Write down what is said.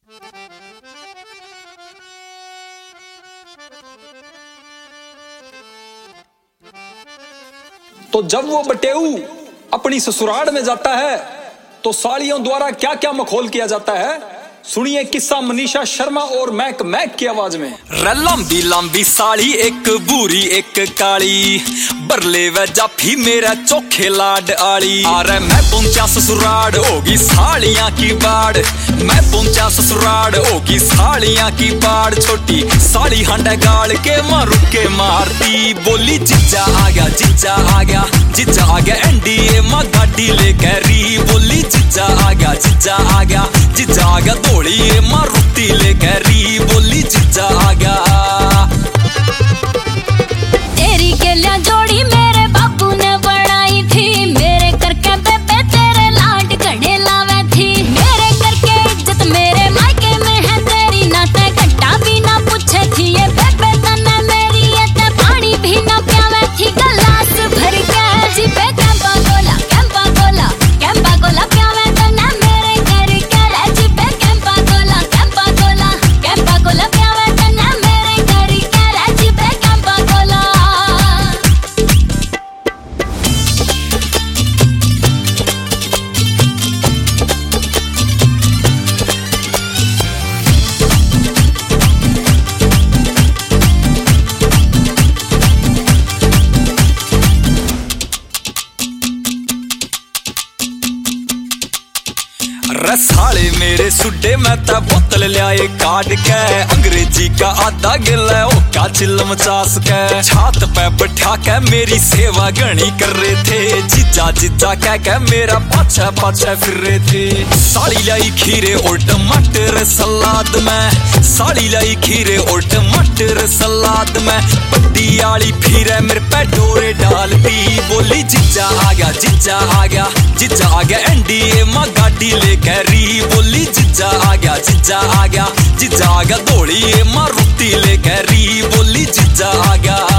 तो जब वो बटेऊ अपनी ससुराल में जाता है तो साड़ियों द्वारा क्या क्या मखौल किया जाता है, सुनिए किस्सा मनीषा शर्मा और मैक की आवाज में। लंबी लंबी साड़ी एक बूरी एक काली, बरले व जाफी मेरा चोखे लाड आड़ी। अरे मैं पहुंचा ससुराल होगी साड़ियां की बाड़, मैं पहुंचा ससुराल होगी साड़ियां की बाड़। छोटी साड़ी हंडा गाड़ के मारू के मारती, बोली जीजा आ गया जीजा आ गया जीजा आ गया एनडीए मां गाड़ी लेकर री। बोली जीजा आ गया जीजा आ गया जीजा आ गया दौड़ी मारुति लेकर री। बोली जीजा आ गया। तेरी केलियां जोड़ी मेरे बाबू ने बनाई थी, मेरे करके बेबे तेरे लाड घड़े लावे थी। मेरे करके इज्जत मेरे मायके में है तेरी, ना ते घंटा भी ना पूछे थी ये बेबे तने मेरी, ये ते पानी भी ना प्यावे थी गिलास भर के। जी पे कैंपा गोला प्यावे तने मेरे करके। जी पे कैंपा गोला प्यावे तने मेरे करके। जी पे कैंपा गोला। साले मेरे सुड्डे मैं ता बोतल लियाए काट के, अंग्रेजी का आधा गिला ओ का चिल्लम चास के। छात पे बैठा के मेरी सेवा गणी कर रहे थे, जीजा जीजा कह के मेरा पाछा पाछा फिर रहे थे। साड़ी लाई खीरे और टमाटर सलाद में, साड़ी लाई खीरे और टमाटर सलाद में। बड्डी आली फिरे मेरे पे डोरे डालती, बोली जीजा आ गया जीजा आ गया जीजा आ गया एनडीए मां गाड़ी लेकर री। बोली जीजा आ गया जीजा आ गया जीजा आ गया दौड़ी मारुति लेकर री। बोली जीजा आ गया।